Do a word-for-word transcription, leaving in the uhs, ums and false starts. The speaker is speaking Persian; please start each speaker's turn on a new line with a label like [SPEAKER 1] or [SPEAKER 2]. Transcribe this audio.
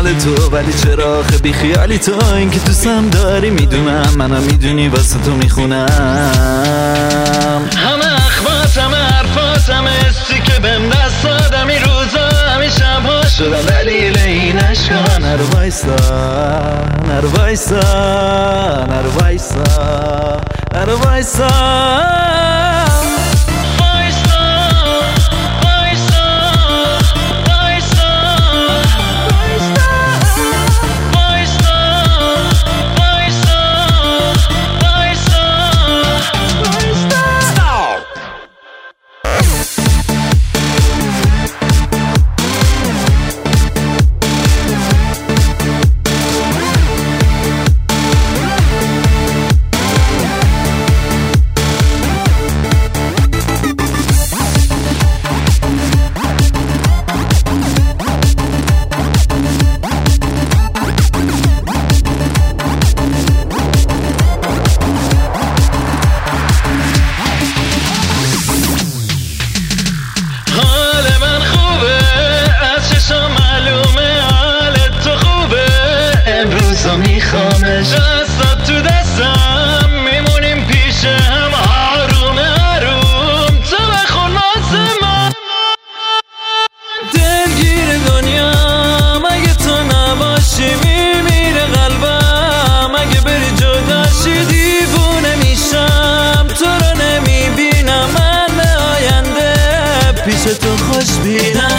[SPEAKER 1] مال تو، ولی چرا آخه بی خیالی تو؟ این که دوستم داری میدونم، منم میدونی واسه تو میخونم. همه اخبات همه حرفات همه استی که بهم دست دادم این روزا همین شبها شدم دلیل این عشقا. نرو وایسا نرو وایسا نرو وایسا نرو وایسا میخوامش. دستات تو دستم میمونیم پیش هم آروم آروم، تو بخون واسه من. دلگیر دنیا اگه تو نباشی میمیره قلبم، اگه بری جداشی دیوونه میشم، تو رو نمیبینم من به آینده پیش تو خوش بینم.